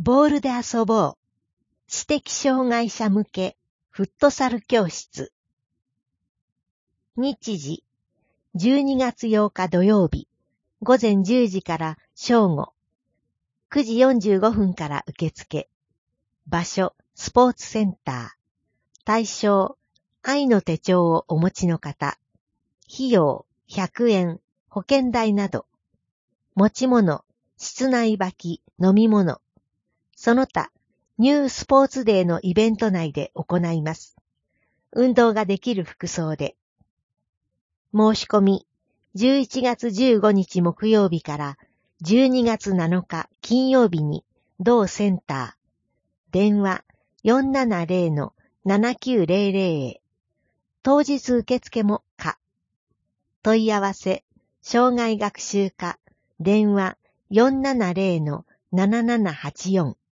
ボールで遊ぼう。知的障害者向けフットサル教室。日時、12月8日土曜日、午前10時から正午、9時45分から受付。場所、スポーツセンター。対象、愛の手帳をお持ちの方。費用、100円、保険代など。持ち物、室内履き、飲み物。その他、ニュースポーツデーのイベント内で行います。運動ができる服装で。申し込み、11月15日木曜日から12月7日金曜日に同センター。電話 470-7900 へ。当日受付も可。問い合わせ、障害学習課、電話 470-7784。